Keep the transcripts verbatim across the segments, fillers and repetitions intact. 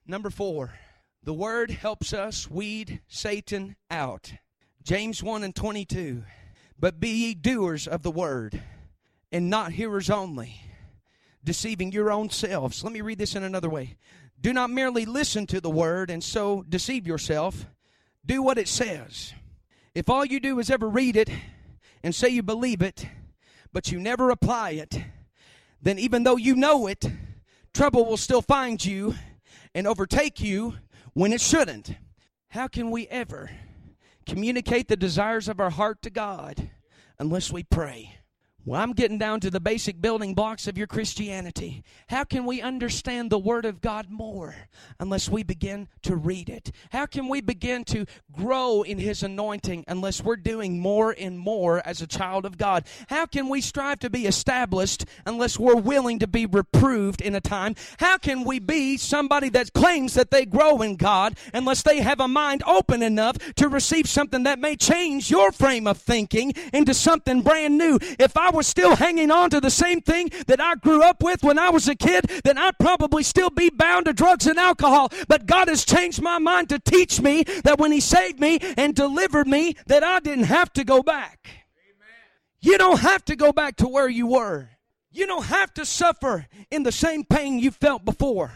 Number four, the Word helps us weed Satan out. James one and twenty-two. But be ye doers of the Word, and not hearers only, deceiving your own selves. Let me read this in another way. Do not merely listen to the Word and so deceive yourself. Do what it says. If all you do is ever read it and say you believe it, but you never apply it, then even though you know it, trouble will still find you and overtake you when it shouldn't. How can we ever communicate the desires of our heart to God unless we pray? Well, I'm getting down to the basic building blocks of your Christianity. How can we understand the Word of God more unless we begin to read it? How can we begin to grow in His anointing unless we're doing more and more as a child of God? How can we strive to be established unless we're willing to be reproved in a time? How can we be somebody that claims that they grow in God unless they have a mind open enough to receive something that may change your frame of thinking into something brand new? If I was still hanging on to the same thing that I grew up with when I was a kid, then I'd probably still be bound to drugs and alcohol. But God has changed my mind to teach me that when He saved me and delivered me, that I didn't have to go back. Amen. You don't have to go back to where you were. You don't have to suffer in the same pain you felt before.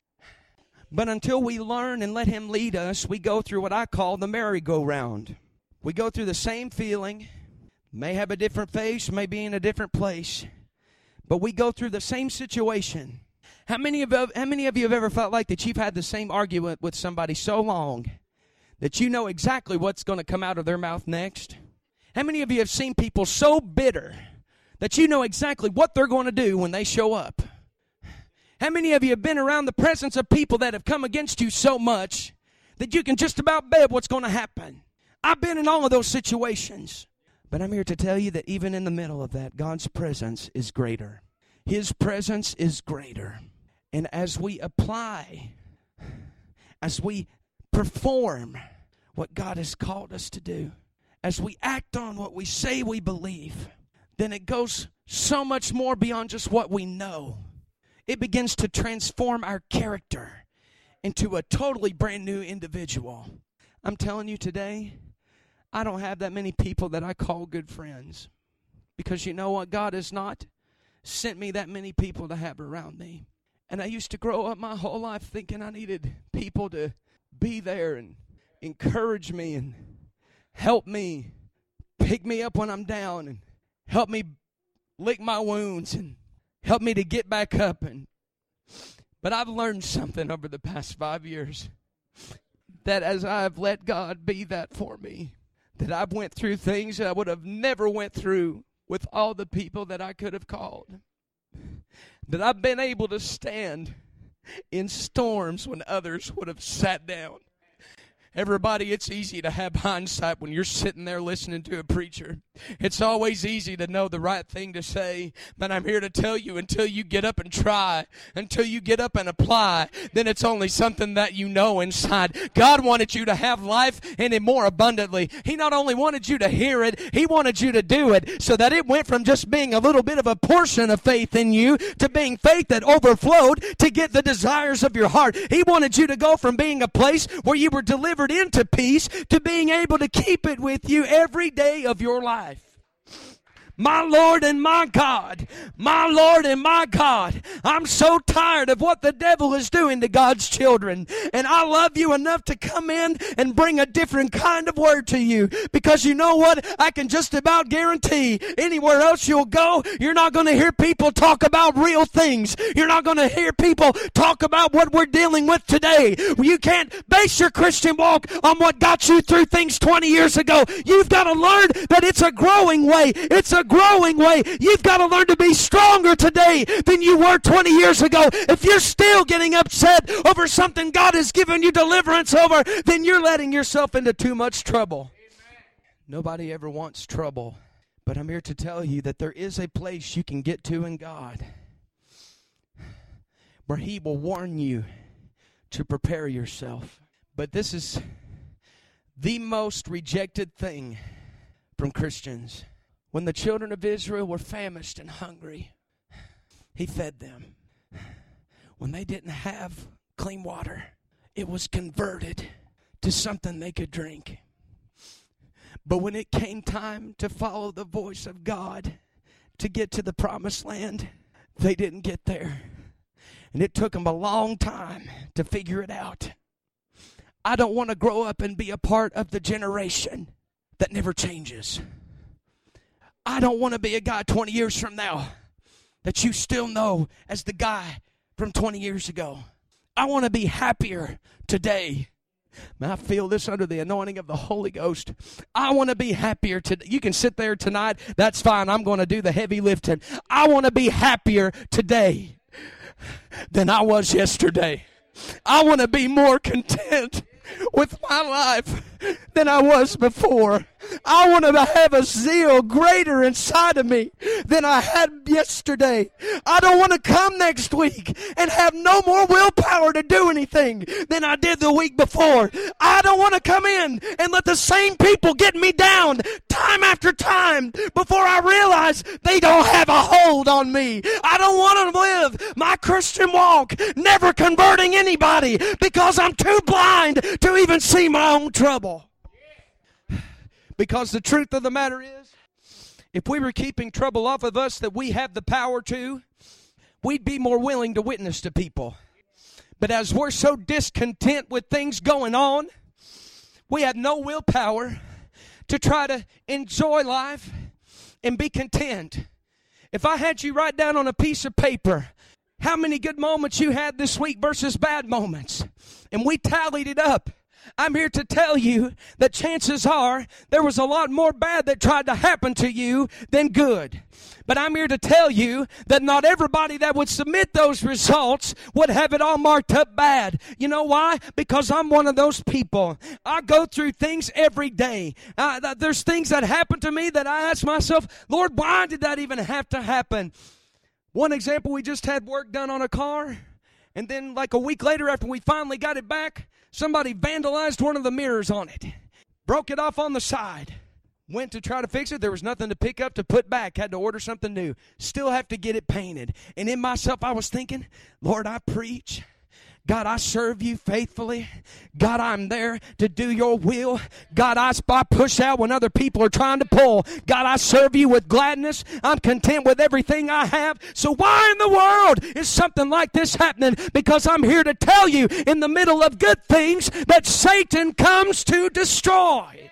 But until we learn and let Him lead us, we go through what I call the merry-go-round. We go through the same feeling, may have a different face, may be in a different place, but we go through the same situation. How many of how many of you have ever felt like that you've had the same argument with somebody so long that you know exactly what's going to come out of their mouth next? How many of you have seen people so bitter that you know exactly what they're going to do when they show up? How many of you have been around the presence of people that have come against you so much that you can just about bet what's going to happen? I've been in all of those situations. But I'm here to tell you that even in the middle of that, God's presence is greater. His presence is greater. And as we apply, as we perform what God has called us to do, as we act on what we say we believe, then it goes so much more beyond just what we know. It begins to transform our character into a totally brand new individual. I'm telling you today, I don't have that many people that I call good friends. Because you know what? God has not sent me that many people to have around me. And I used to grow up my whole life thinking I needed people to be there and encourage me and help me, pick me up when I'm down and help me lick my wounds and help me to get back up. And But I've learned something over the past five years. That as I've let God be that for me, that I've went through things that I would have never went through with all the people that I could have called. That I've been able to stand in storms when others would have sat down. Everybody, it's easy to have hindsight when you're sitting there listening to a preacher. It's always easy to know the right thing to say, but I'm here to tell you, until you get up and try, until you get up and apply, then it's only something that you know inside. God wanted you to have life and it more abundantly. He not only wanted you to hear it, He wanted you to do it, so that it went from just being a little bit of a portion of faith in you to being faith that overflowed to get the desires of your heart. He wanted you to go from being a place where you were delivered into peace to being able to keep it with you every day of your life. My Lord and my God, my Lord and my God, I'm so tired of what the devil is doing to God's children. And I love you enough to come in and bring a different kind of word to you. Because you know what? I can just about guarantee anywhere else you'll go, you're not going to hear people talk about real things. You're not going to hear people talk about what we're dealing with today. You can't base your Christian walk on what got you through things twenty years ago. You've got to learn that it's a growing way. It's a growing way. You've got to learn to be stronger today than you were twenty years ago. If you're still getting upset over something God has given you deliverance over, then you're letting yourself into too much trouble. Amen. Nobody ever wants trouble, but I'm here to tell you that there is a place you can get to in God where He will warn you to prepare yourself. But this is the most rejected thing from Christians. When the children of Israel were famished and hungry, He fed them. When they didn't have clean water, it was converted to something they could drink. But when it came time to follow the voice of God to get to the promised land, they didn't get there. And it took them a long time to figure it out. I don't want to grow up and be a part of the generation that never changes. I don't want to be a guy twenty years from now that you still know as the guy from twenty years ago. I want to be happier today. Man, I feel this under the anointing of the Holy Ghost. I want to be happier today. You can sit there tonight. That's fine. I'm going to do the heavy lifting. I want to be happier today than I was yesterday. I want to be more content with my life than I was before. I want to have a zeal greater inside of me than I had yesterday. I don't want to come next week and have no more willpower to do anything than I did the week before. I don't want to come in and let the same people get me down time after time before I realize they don't have a hold on me. I don't want to live my Christian walk never converting anybody because I'm too blind to even see my own trouble. Because the truth of the matter is, if we were keeping trouble off of us that we have the power to, we'd be more willing to witness to people. But as we're so discontent with things going on, we have no willpower to try to enjoy life and be content. If I had you write down on a piece of paper how many good moments you had this week versus bad moments, and we tallied it up, I'm here to tell you that chances are there was a lot more bad that tried to happen to you than good. But I'm here to tell you that not everybody that would submit those results would have it all marked up bad. You know why? Because I'm one of those people. I go through things every day. Uh, there's things that happen to me that I ask myself, Lord, why did that even have to happen? One example, we just had work done on a car. And then like a week later after we finally got it back, somebody vandalized one of the mirrors on it. Broke it off on the side. Went to try to fix it. There was nothing to pick up to put back. Had to order something new. Still have to get it painted. And in myself I was thinking, Lord, I preach. God, I serve you faithfully. God, I'm there to do your will. God, I, I push out when other people are trying to pull. God, I serve you with gladness. I'm content with everything I have. So why in the world is something like this happening? Because I'm here to tell you in the middle of good things that Satan comes to destroy.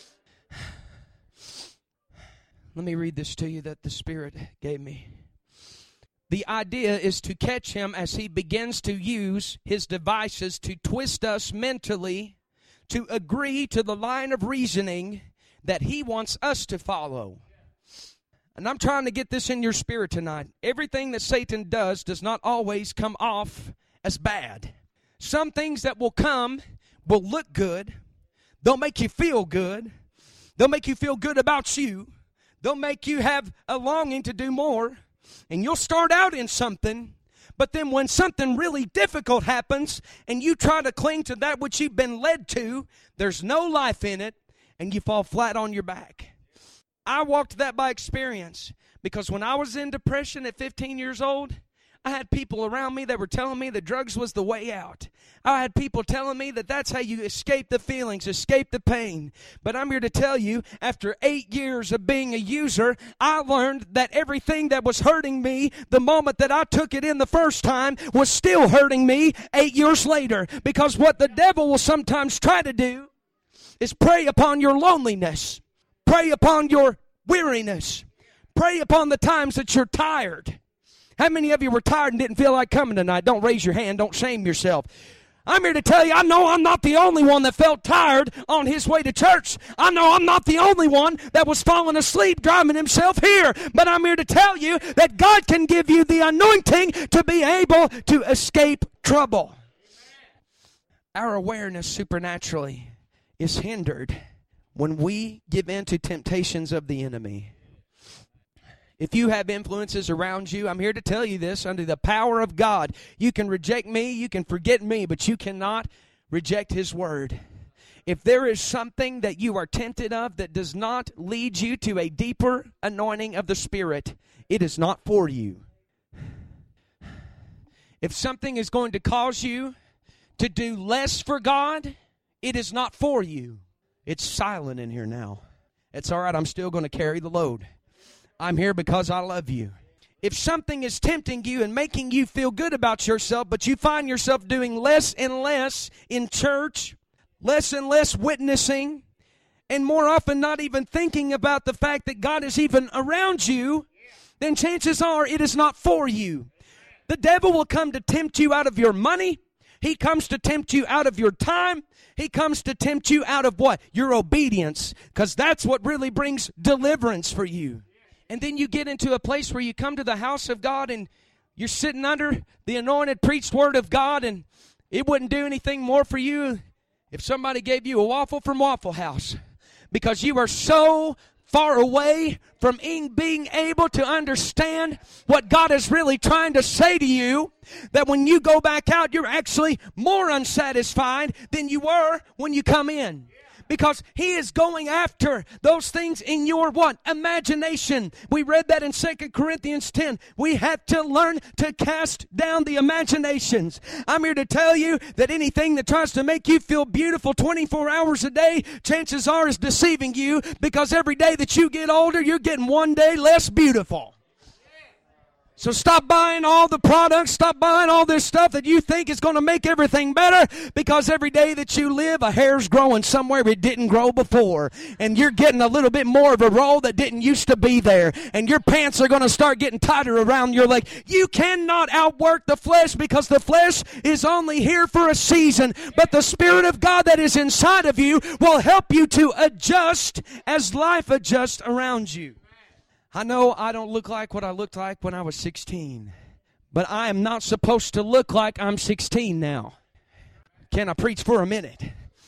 Let me read this to you that the Spirit gave me. The idea is to catch him as he begins to use his devices to twist us mentally to agree to the line of reasoning that he wants us to follow. And I'm trying to get this in your spirit tonight. Everything that Satan does does not always come off as bad. Some things that will come will look good. They'll make you feel good. They'll make you feel good about you. They'll make you have a longing to do more. And you'll start out in something, but then when something really difficult happens and you try to cling to that which you've been led to, there's no life in it and you fall flat on your back. I walked that by experience because when I was in depression at fifteen years old, I had people around me that were telling me that drugs was the way out. I had people telling me that that's how you escape the feelings, escape the pain. But I'm here to tell you, after eight years of being a user, I learned that everything that was hurting me the moment that I took it in the first time was still hurting me eight years later. Because what the devil will sometimes try to do is prey upon your loneliness, prey upon your weariness, prey upon the times that you're tired. How many of you were tired and didn't feel like coming tonight? Don't raise your hand. Don't shame yourself. I'm here to tell you, I know I'm not the only one that felt tired on his way to church. I know I'm not the only one that was falling asleep driving himself here. But I'm here to tell you that God can give you the anointing to be able to escape trouble. Our awareness supernaturally is hindered when we give in to temptations of the enemy. If you have influences around you, I'm here to tell you this, under the power of God, you can reject me, you can forget me, but you cannot reject his word. If there is something that you are tempted of that does not lead you to a deeper anointing of the Spirit, it is not for you. If something is going to cause you to do less for God, it is not for you. It's silent in here now. It's all right. I'm still going to carry the load. I'm here because I love you. If something is tempting you and making you feel good about yourself, but you find yourself doing less and less in church, less and less witnessing, and more often not even thinking about the fact that God is even around you, then chances are it is not for you. The devil will come to tempt you out of your money. He comes to tempt you out of your time. He comes to tempt you out of what? Your obedience. Because that's what really brings deliverance for you. And then you get into a place where you come to the house of God and you're sitting under the anointed preached word of God, and it wouldn't do anything more for you if somebody gave you a waffle from Waffle House, because you are so far away from being able to understand what God is really trying to say to you, that when you go back out, you're actually more unsatisfied than you were when you come in. Because he is going after those things in your what? Imagination. We read that in Second Corinthians ten. We have to learn to cast down the imaginations. I'm here to tell you that anything that tries to make you feel beautiful twenty-four hours a day, chances are is deceiving you, because every day that you get older, you're getting one day less beautiful. So stop buying all the products, stop buying all this stuff that you think is going to make everything better, because every day that you live, a hair's growing somewhere it didn't grow before. And you're getting a little bit more of a roll that didn't used to be there. And your pants are going to start getting tighter around your leg. You cannot outwork the flesh, because the flesh is only here for a season. But the Spirit of God that is inside of you will help you to adjust as life adjusts around you. I know I don't look like what I looked like when I was sixteen, but I am not supposed to look like I'm sixteen now. Can I preach for a minute?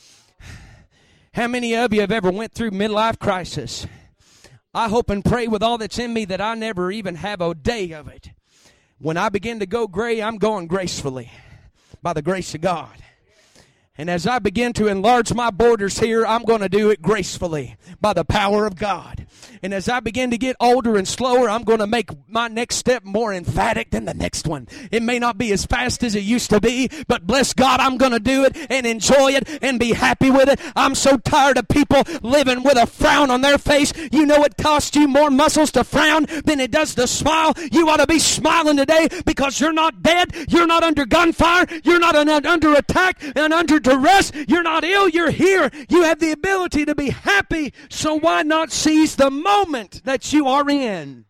How many of you have ever went through midlife crisis? I hope and pray with all that's in me that I never even have a day of it. When I begin to go gray, I'm going gracefully by the grace of God. And as I begin to enlarge my borders here, I'm going to do it gracefully by the power of God. And as I begin to get older and slower, I'm going to make my next step more emphatic than the next one. It may not be as fast as it used to be, but bless God, I'm going to do it and enjoy it and be happy with it. I'm so tired of people living with a frown on their face. You know it costs you more muscles to frown than it does to smile. You ought to be smiling today, because you're not dead. You're not under gunfire. You're not under attack and under duress. You're not ill. You're here. You have the ability to be happy. So why not seize the moment that you are in?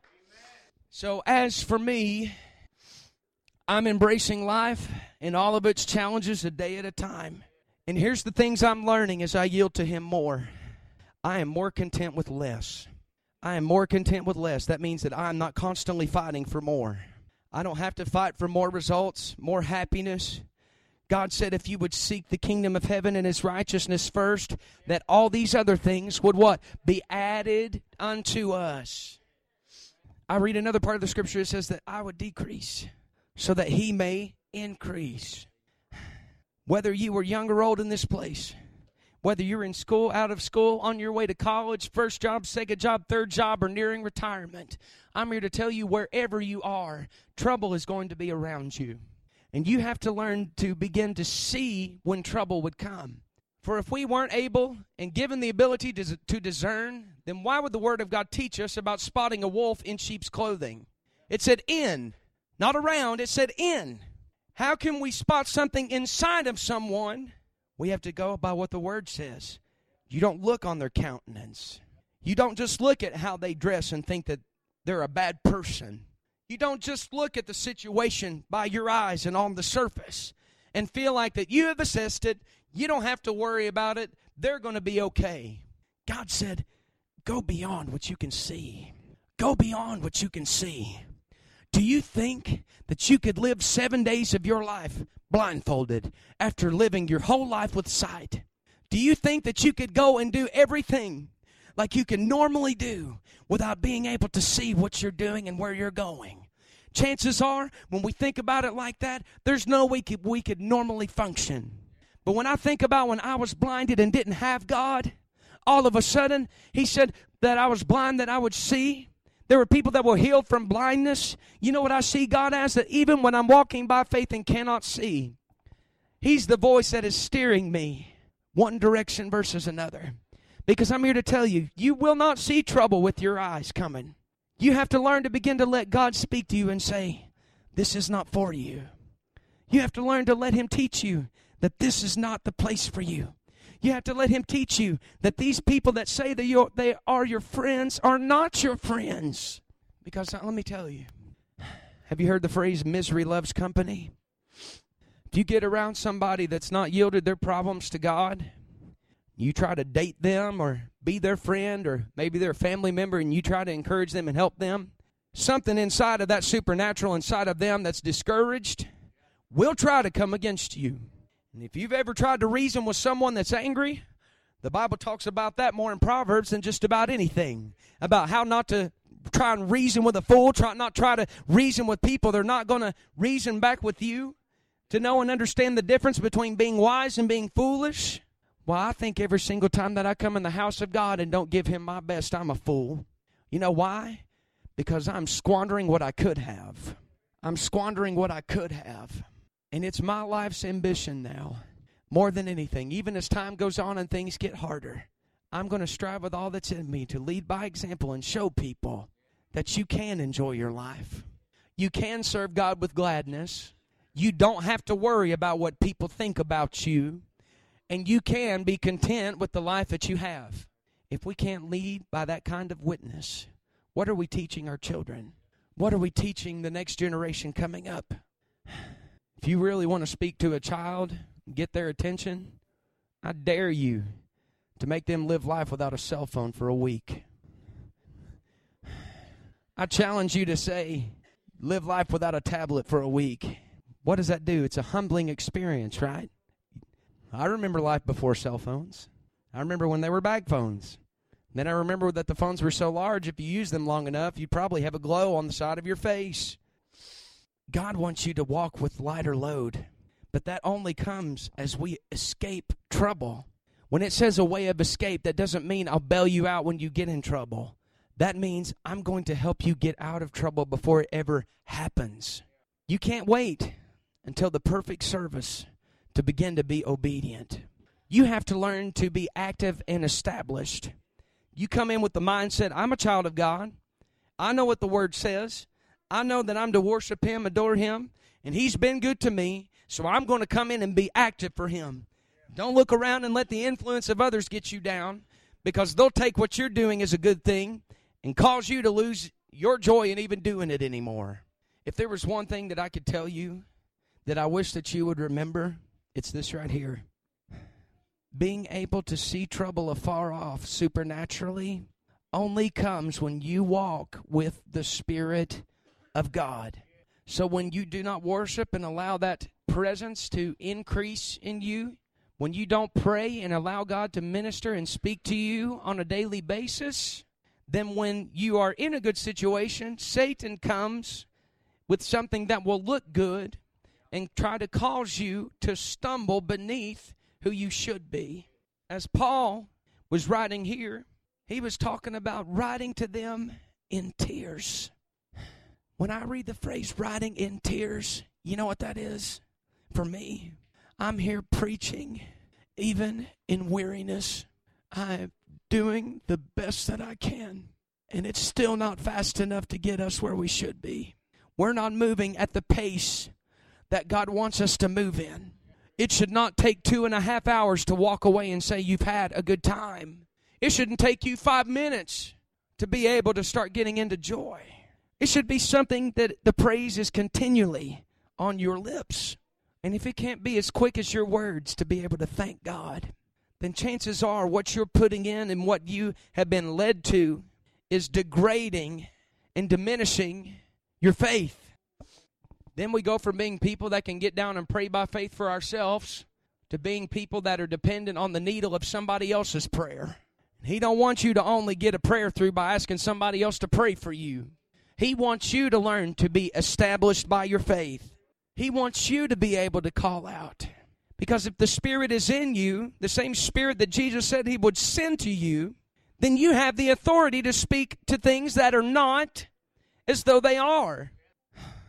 So as for me, I'm embracing life and all of its challenges a day at a time. And here's the things I'm learning as I yield to Him more. I am more content with less. I am more content with less. That means that I'm not constantly fighting for more. I don't have to fight for more results, more happiness. God said if you would seek the kingdom of heaven and His righteousness first, that all these other things would what? Be added unto us. I read another part of the scripture. It says that I would decrease so that He may increase. Whether you were young or old in this place, whether you're in school, out of school, on your way to college, first job, second job, third job, or nearing retirement, I'm here to tell you, wherever you are, trouble is going to be around you. And you have to learn to begin to see when trouble would come. For if we weren't able and given the ability to, to discern, then why would the Word of God teach us about spotting a wolf in sheep's clothing? It said in, not around, it said in. How can we spot something inside of someone? We have to go by what the Word says. You don't look on their countenance. You don't just look at how they dress and think that they're a bad person. You don't just look at the situation by your eyes and on the surface and feel like that you have assessed it. You don't have to worry about it. They're going to be okay. God said, go beyond what you can see. Go beyond what you can see. Do you think that you could live seven days of your life blindfolded after living your whole life with sight? Do you think that you could go and do everything like you can normally do without being able to see what you're doing and where you're going? Chances are, when we think about it like that, there's no way we could, we could normally function. But when I think about when I was blinded and didn't have God, all of a sudden, He said that I was blind, that I would see. There were people that were healed from blindness. You know what I see God as? That even when I'm walking by faith and cannot see, He's the voice that is steering me one direction versus another. Because I'm here to tell you, you will not see trouble with your eyes coming. You have to learn to begin to let God speak to you and say, this is not for you. You have to learn to let Him teach you that this is not the place for you. You have to let Him teach you that these people that say that you're, they are your friends are not your friends. Because let me tell you, have you heard the phrase, misery loves company? If you get around somebody that's not yielded their problems to God, you try to date them or be their friend, or maybe they're a family member and you try to encourage them and help them, something inside of that supernatural inside of them that's discouraged will try to come against you. And if you've ever tried to reason with someone that's angry, the Bible talks about that more in Proverbs than just about anything. About how not to try and reason with a fool, try not try to reason with people. They're not going to reason back with you. To know and understand the difference between being wise and being foolish. Well, I think every single time that I come in the house of God and don't give Him my best, I'm a fool. You know why? Because I'm squandering what I could have. I'm squandering what I could have. And it's my life's ambition now, more than anything. Even as time goes on and things get harder, I'm going to strive with all that's in me to lead by example and show people that you can enjoy your life. You can serve God with gladness. You don't have to worry about what people think about you. And you can be content with the life that you have. If we can't lead by that kind of witness, what are we teaching our children? What are we teaching the next generation coming up? If you really want to speak to a child, get their attention, I dare you to make them live life without a cell phone for a week. I challenge you to say, live life without a tablet for a week. What does that do? It's a humbling experience, right? I remember life before cell phones. I remember when they were bag phones. Then I remember that the phones were so large, if you use them long enough, you'd probably have a glow on the side of your face. God wants you to walk with lighter load, but that only comes as we escape trouble. When it says a way of escape, that doesn't mean I'll bail you out when you get in trouble. That means I'm going to help you get out of trouble before it ever happens. You can't wait until the perfect service to begin to be obedient. You have to learn to be active and established. You come in with the mindset, I'm a child of God. I know what the Word says. I know that I'm to worship Him, adore Him, and He's been good to me, so I'm going to come in and be active for Him. Don't look around and let the influence of others get you down, because they'll take what you're doing as a good thing and cause you to lose your joy in even doing it anymore. If there was one thing that I could tell you that I wish that you would remember, it's this right here. Being able to see trouble afar off supernaturally only comes when you walk with the Spirit of God. So when you do not worship and allow that presence to increase in you, when you don't pray and allow God to minister and speak to you on a daily basis, then when you are in a good situation, Satan comes with something that will look good and try to cause you to stumble beneath who you should be. As Paul was writing here, he was talking about writing to them in tears. When I read the phrase writing in tears, you know what that is? For me, I'm here preaching, even in weariness. I'm doing the best that I can, and it's still not fast enough to get us where we should be. We're not moving at the pace that God wants us to move in. It should not take two and a half hours to walk away and say you've had a good time. It shouldn't take you five minutes to be able to start getting into joy. It should be something that the praise is continually on your lips. And if it can't be as quick as your words to be able to thank God, then chances are what you're putting in and what you have been led to is degrading and diminishing your faith. Then we go from being people that can get down and pray by faith for ourselves to being people that are dependent on the needle of somebody else's prayer. He don't want you to only get a prayer through by asking somebody else to pray for you. He wants you to learn to be established by your faith. He wants you to be able to call out. Because if the Spirit is in you, the same Spirit that Jesus said He would send to you, then you have the authority to speak to things that are not as though they are.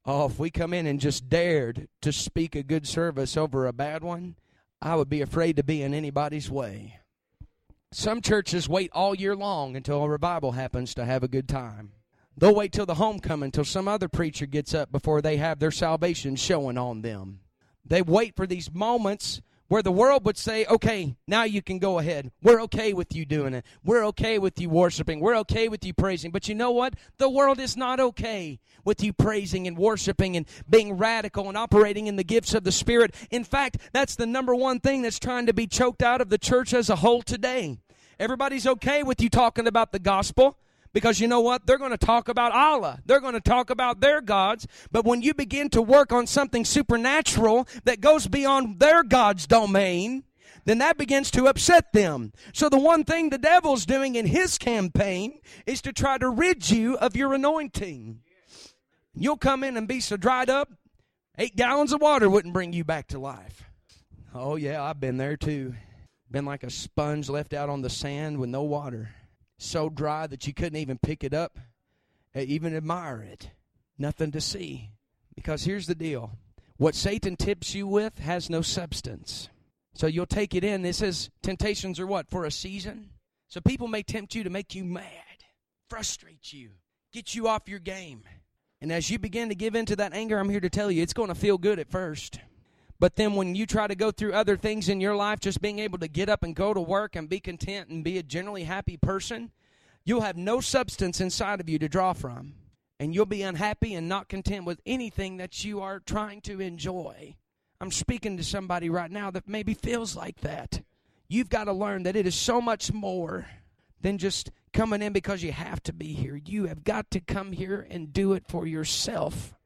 Oh, if we come in and just dared to speak a good service over a bad one, I would be afraid to be in anybody's way. Some churches wait all year long until a revival happens to have a good time. They'll wait till the homecoming, till some other preacher gets up before they have their salvation showing on them. They wait for these moments where the world would say, okay, now you can go ahead. We're okay with you doing it. We're okay with you worshiping. We're okay with you praising. But you know what? The world is not okay with you praising and worshiping and being radical and operating in the gifts of the Spirit. In fact, that's the number one thing that's trying to be choked out of the church as a whole today. Everybody's okay with you talking about the gospel. Because you know what? They're going to talk about Allah. They're going to talk about their gods. But when you begin to work on something supernatural that goes beyond their God's domain, then that begins to upset them. So the one thing the devil's doing in his campaign is to try to rid you of your anointing. You'll come in and be so dried up, eight gallons of water wouldn't bring you back to life. Oh, yeah, I've been there too. Been like a sponge left out on the sand with no water. So dry that you couldn't even pick it up, even admire it. Nothing to see. Because here's the deal. What Satan tips you with has no substance. So you'll take it in. It says temptations are what? For a season? So people may tempt you to make you mad, frustrate you, get you off your game. And as you begin to give into that anger, I'm here to tell you, it's going to feel good at first. But then when you try to go through other things in your life, just being able to get up and go to work and be content and be a generally happy person, you'll have no substance inside of you to draw from. And you'll be unhappy and not content with anything that you are trying to enjoy. I'm speaking to somebody right now that maybe feels like that. You've got to learn that it is so much more than just coming in because you have to be here. You have got to come here and do it for yourself.